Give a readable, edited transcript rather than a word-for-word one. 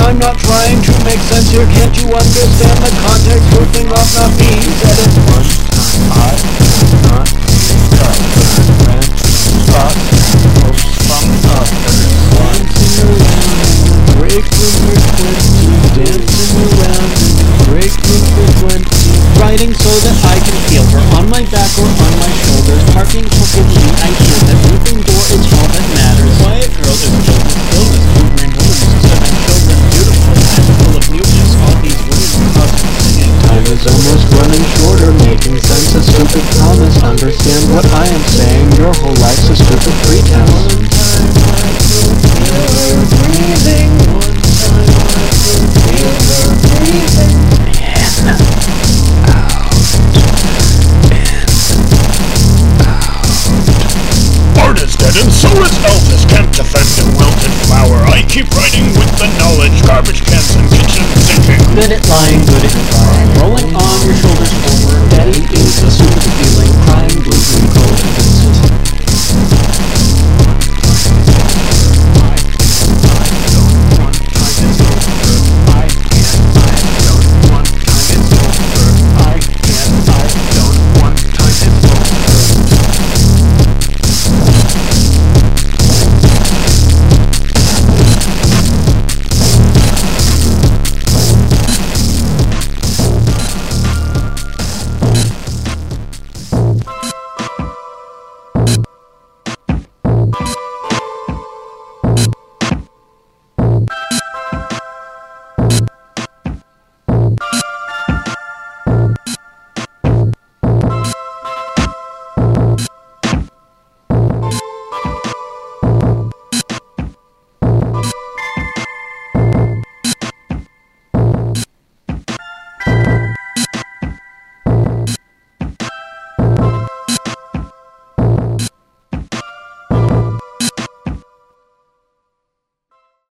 I'm not trying to make sense here. Can't you understand the context? Goofing off, not me. He said it one time. I did not cut. Ran, spot, pumped up. Dancing around in the break room for 20. Dancing around in the break room for 20. Riding so that I can feel her on my back or on my shoulders. Parking comfortably, I hear that moving door is all that matters. Quiet girl is filled with stillness. Moving homes, 7 children, beautiful and full of muteness. All these women constantly singing. Time is almost running shorter, making sense a stupid promise. Understand what I am saying, your whole life's a stupid pretense. One time I could feel her breathing. One time I could feel her breathing. Art is dead and so is Elvis. Can't defend a wilted flower. I keep writing with the knowledge. Garbage cans and kitchen sinking. Good at lying, good at crying. Rolling on your shoulders forward. Daddy is a stupid feeling. Crying, blue, cold, and Vincent.